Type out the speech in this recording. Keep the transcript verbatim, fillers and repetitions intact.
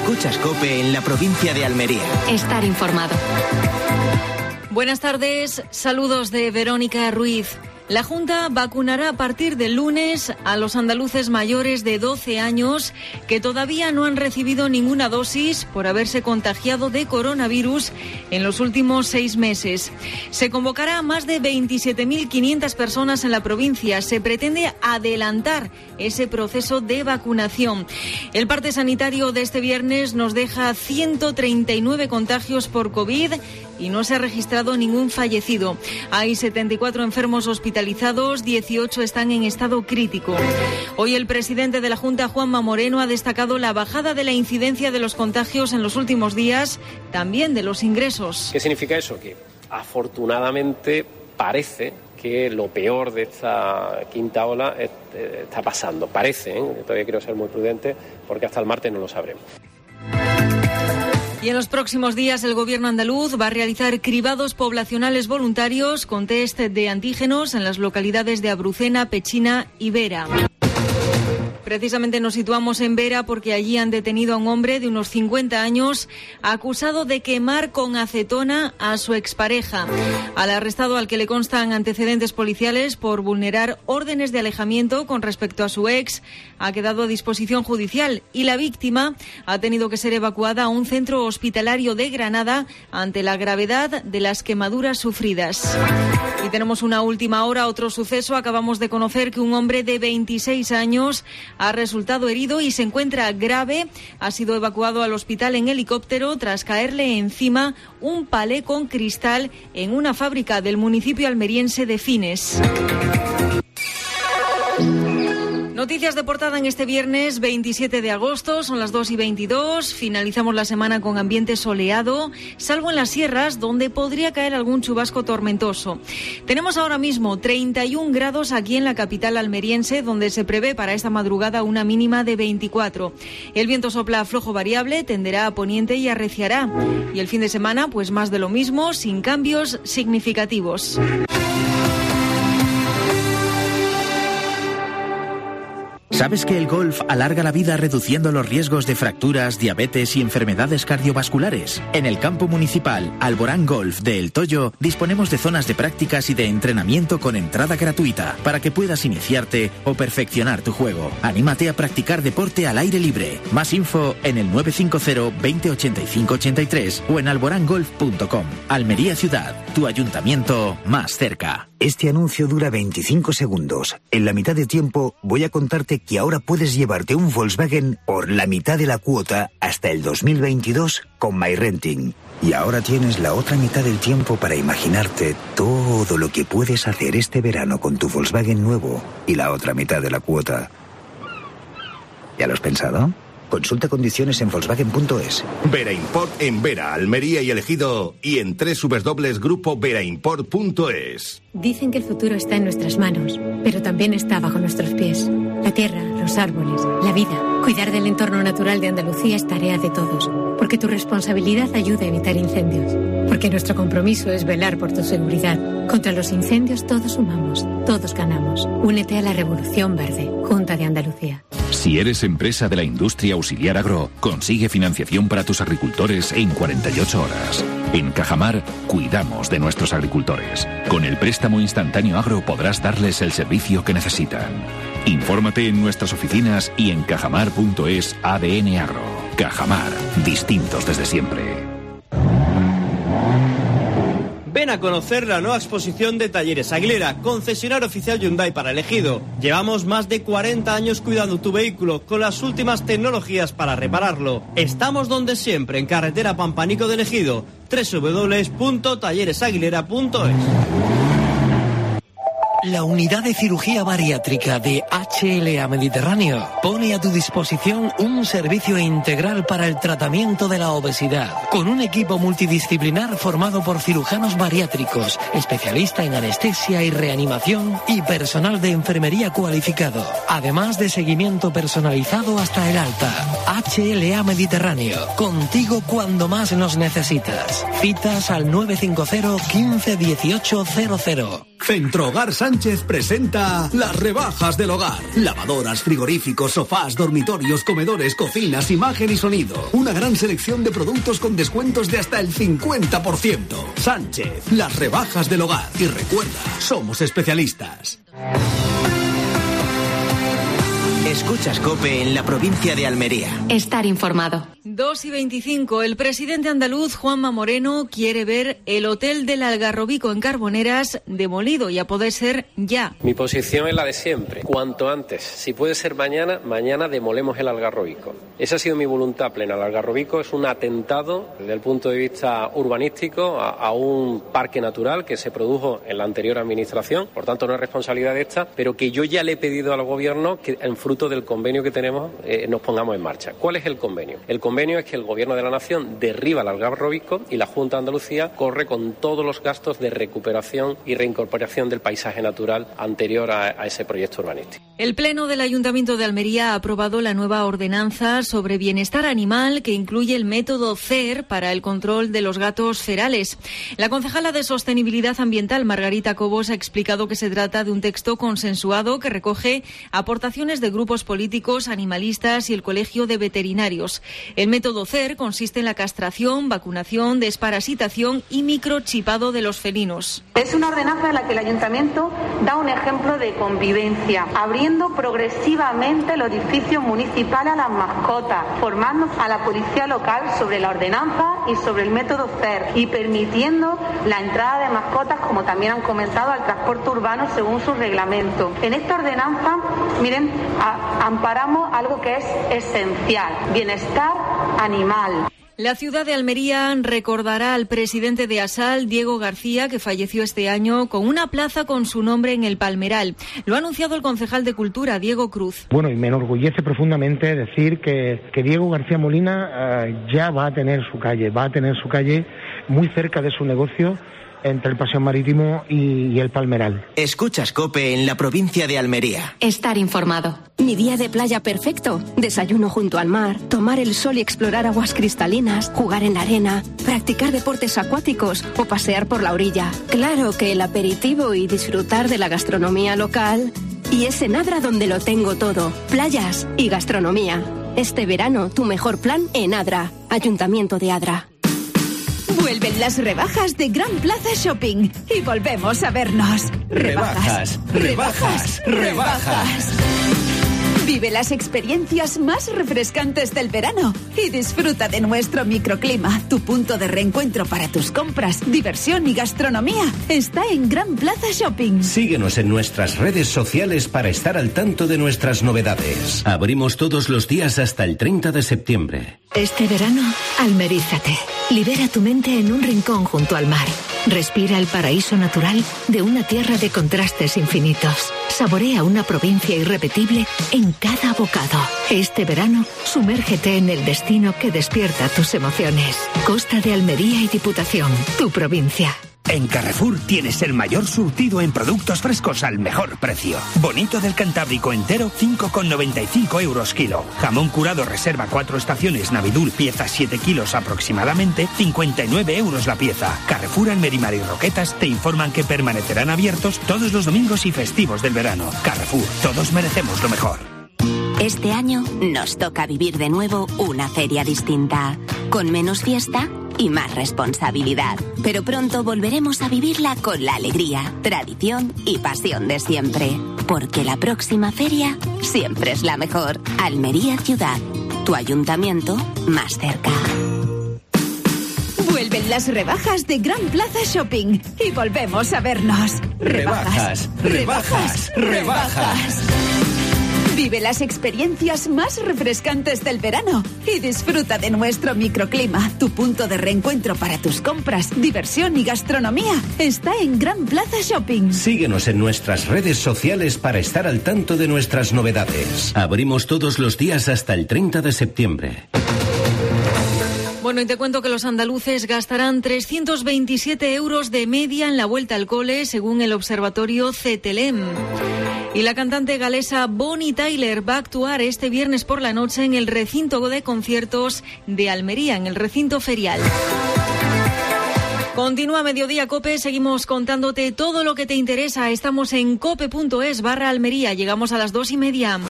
Escuchas COPE en la provincia de Almería. Estar informado. Buenas tardes, saludos de Verónica Ruiz. La Junta vacunará a partir del lunes a los andaluces mayores de doce años que todavía no han recibido ninguna dosis por haberse contagiado de coronavirus en los últimos seis meses. Se convocará a más de veintisiete mil quinientas personas en la provincia. Se pretende adelantar ese proceso de vacunación. El parte sanitario de este viernes nos deja ciento treinta y nueve contagios por COVID y no se ha registrado ningún fallecido. Hay setenta y cuatro enfermos hospitalizados, dieciocho están en estado crítico. Hoy el presidente de la Junta, Juanma Moreno, ha destacado la bajada de la incidencia de los contagios en los últimos días, también de los ingresos. ¿Qué significa eso? Que afortunadamente parece que lo peor de esta quinta ola está pasando. Parece, ¿eh? Todavía quiero ser muy prudente porque hasta el martes no lo sabremos. Y en los próximos días el Gobierno andaluz va a realizar cribados poblacionales voluntarios con test de antígenos en las localidades de Abrucena, Pechina y Vera. Precisamente nos situamos en Vera porque allí han detenido a un hombre de unos cincuenta años acusado de quemar con acetona a su expareja. Al arrestado, al que le constan antecedentes policiales por vulnerar órdenes de alejamiento con respecto a su ex, ha quedado a disposición judicial y la víctima ha tenido que ser evacuada a un centro hospitalario de Granada ante la gravedad de las quemaduras sufridas. Y tenemos una última hora, otro suceso. Acabamos de conocer que un hombre de veintiséis años ha resultado herido y se encuentra grave. Ha sido evacuado al hospital en helicóptero tras caerle encima un palé con cristal en una fábrica del municipio almeriense de Fines. Noticias de portada en este viernes veintisiete de agosto, son las dos y veintidós. Finalizamos la semana con ambiente soleado, salvo en las sierras donde podría caer algún chubasco tormentoso. Tenemos ahora mismo treinta y un grados aquí en la capital almeriense, donde se prevé para esta madrugada una mínima de veinticuatro. El viento sopla flojo variable, tenderá a poniente y arreciará. Y el fin de semana, pues más de lo mismo, sin cambios significativos. ¿Sabes que el golf alarga la vida reduciendo los riesgos de fracturas, diabetes y enfermedades cardiovasculares? En el campo municipal Alborán Golf de El Toyo disponemos de zonas de prácticas y de entrenamiento con entrada gratuita para que puedas iniciarte o perfeccionar tu juego. Anímate a practicar deporte al aire libre. Más info en el nueve cinco cero veinte ochenta y cinco ochenta y tres o en alborán golf punto com. Almería Ciudad, tu ayuntamiento más cerca. Este anuncio dura veinticinco segundos. En la mitad de tiempo voy a contarte que ahora puedes llevarte un Volkswagen por la mitad de la cuota hasta el dos mil veintidós con MyRenting. Y ahora tienes la otra mitad del tiempo para imaginarte todo lo que puedes hacer este verano con tu Volkswagen nuevo y la otra mitad de la cuota. ¿Ya lo has pensado? Consulta condiciones en Volkswagen punto es. Vera Import en Vera, Almería y El Ejido y en doble u doble u doble u punto grupo vera import punto es. Dicen que el futuro está en nuestras manos, pero también está bajo nuestros pies. La tierra, los árboles, la vida. Cuidar del entorno natural de Andalucía es tarea de todos, porque tu responsabilidad ayuda a evitar incendios, porque nuestro compromiso es velar por tu seguridad. Contra los incendios todos sumamos, todos ganamos. Únete a la Revolución Verde, Junta de Andalucía. Si eres empresa de la industria auxiliar agro, consigue financiación para tus agricultores en cuarenta y ocho horas. En Cajamar, cuidamos de nuestros agricultores. Con el préstamo instantáneo agro podrás darles el servicio que necesitan. Infórmate en nuestras oficinas y en cajamar punto es A D N Agro. Cajamar, distintos desde siempre. Ven a conocer la nueva exposición de Talleres Aguilera, concesionario oficial Hyundai para El Ejido. Llevamos más de cuarenta años cuidando tu vehículo con las últimas tecnologías para repararlo. Estamos donde siempre, en carretera Pampanico de El Ejido, doble u doble u doble u punto talleres aguilera punto es. La unidad de cirugía bariátrica de H L A Mediterráneo pone a tu disposición un servicio integral para el tratamiento de la obesidad, con un equipo multidisciplinar formado por cirujanos bariátricos, especialista en anestesia y reanimación y personal de enfermería cualificado, además de seguimiento personalizado hasta el alta. H L A Mediterráneo, contigo cuando más nos necesitas. Citas al nueve cinco cero quince dieciocho cero cero. Centro Hogar Sánchez Sánchez presenta las rebajas del hogar. Lavadoras, frigoríficos, sofás, dormitorios, comedores, cocinas, imagen y sonido. Una gran selección de productos con descuentos de hasta el cincuenta por ciento. Sánchez, las rebajas del hogar. Y recuerda, somos especialistas. Escuchas COPE en la provincia de Almería. Estar informado. dos y veinticinco. El presidente andaluz, Juanma Moreno, quiere ver el hotel del Algarrobico en Carboneras demolido y a poder ser ya. Mi posición es la de siempre. Cuanto antes. Si puede ser mañana, mañana demolemos el Algarrobico. Esa ha sido mi voluntad plena. El Algarrobico es un atentado desde el punto de vista urbanístico a, a un parque natural que se produjo en la anterior administración. Por tanto, no es responsabilidad de esta, pero que yo ya le he pedido al gobierno que en fruto del convenio que tenemos eh, nos pongamos en marcha. ¿Cuál es el convenio? El convenio es que el Gobierno de la Nación derriba el Algarrobico y la Junta de Andalucía corre con todos los gastos de recuperación y reincorporación del paisaje natural anterior a, a ese proyecto urbanístico. El Pleno del Ayuntamiento de Almería ha aprobado la nueva ordenanza sobre bienestar animal que incluye el método C E R para el control de los gatos ferales. La concejala de Sostenibilidad Ambiental, Margarita Cobos, ha explicado que se trata de un texto consensuado que recoge aportaciones de grupos políticos, animalistas y el Colegio de Veterinarios. El método C E R consiste en la castración, vacunación, desparasitación y microchipado de los felinos. Es una ordenanza en la que el Ayuntamiento da un ejemplo de convivencia, abriendo progresivamente el edificio municipal a las mascotas, formando a la policía local sobre la ordenanza y sobre el método C E R y permitiendo la entrada de mascotas, como también han comentado, al transporte urbano según su reglamento. En esta ordenanza, miren, a, amparamos algo que es esencial: bienestar animal. La ciudad de Almería recordará al presidente de ASAL, Diego García, que falleció este año, con una plaza con su nombre en el Palmeral. Lo ha anunciado el concejal de Cultura, Diego Cruz. Bueno, y me enorgullece profundamente decir que, que Diego García Molina uh, ya va a tener su calle, va a tener su calle muy cerca de su negocio, entre el Paseo Marítimo y, y el Palmeral. Escuchas COPE en la provincia de Almería. Estar informado. Mi día de playa perfecto. Desayuno junto al mar, tomar el sol y explorar aguas cristalinas, jugar en la arena, practicar deportes acuáticos o pasear por la orilla. Claro que el aperitivo y disfrutar de la gastronomía local. Y es en Adra donde lo tengo todo. Playas y gastronomía. Este verano, tu mejor plan en Adra. Ayuntamiento de Adra. Vuelven las rebajas de Gran Plaza Shopping y volvemos a vernos. Rebajas, rebajas, rebajas. rebajas. Vive las experiencias más refrescantes del verano y disfruta de nuestro microclima. Tu punto de reencuentro para tus compras, diversión y gastronomía está en Gran Plaza Shopping. Síguenos en nuestras redes sociales para estar al tanto de nuestras novedades. Abrimos todos los días hasta el treinta de septiembre. Este verano, almerízate. Libera tu mente en un rincón junto al mar. Respira el paraíso natural de una tierra de contrastes infinitos. Saborea una provincia irrepetible en cada bocado. Este verano, sumérgete en el destino que despierta tus emociones. Costa de Almería y Diputación, tu provincia. En Carrefour tienes el mayor surtido en productos frescos al mejor precio. Bonito del Cantábrico entero, cinco con noventa y cinco euros kilo. Jamón curado reserva cuatro estaciones Navidul, pieza siete kilos aproximadamente, cincuenta y nueve euros la pieza. Carrefour, Almerimar y Roquetas te informan que permanecerán abiertos todos los domingos y festivos del verano. Carrefour, todos merecemos lo mejor. Este año nos toca vivir de nuevo una feria distinta, con menos fiesta y más responsabilidad. Pero pronto volveremos a vivirla con la alegría, tradición y pasión de siempre. Porque la próxima feria siempre es la mejor. Almería Ciudad, tu ayuntamiento más cerca. Vuelven las rebajas de Gran Plaza Shopping y volvemos a vernos. Rebajas, rebajas, rebajas. rebajas. Vive las experiencias más refrescantes del verano y disfruta de nuestro microclima. Tu punto de reencuentro para tus compras, diversión y gastronomía está en Gran Plaza Shopping. Síguenos en nuestras redes sociales para estar al tanto de nuestras novedades. Abrimos todos los días hasta el treinta de septiembre. Bueno, y te cuento que los andaluces gastarán trescientos veintisiete euros de media en la vuelta al cole, según el observatorio CETELEM. Y la cantante galesa Bonnie Tyler va a actuar este viernes por la noche en el recinto de conciertos de Almería, en el recinto ferial. Continúa Mediodía Cope, seguimos contándote todo lo que te interesa. Estamos en cope punto es barra Almería. Llegamos a las dos y media.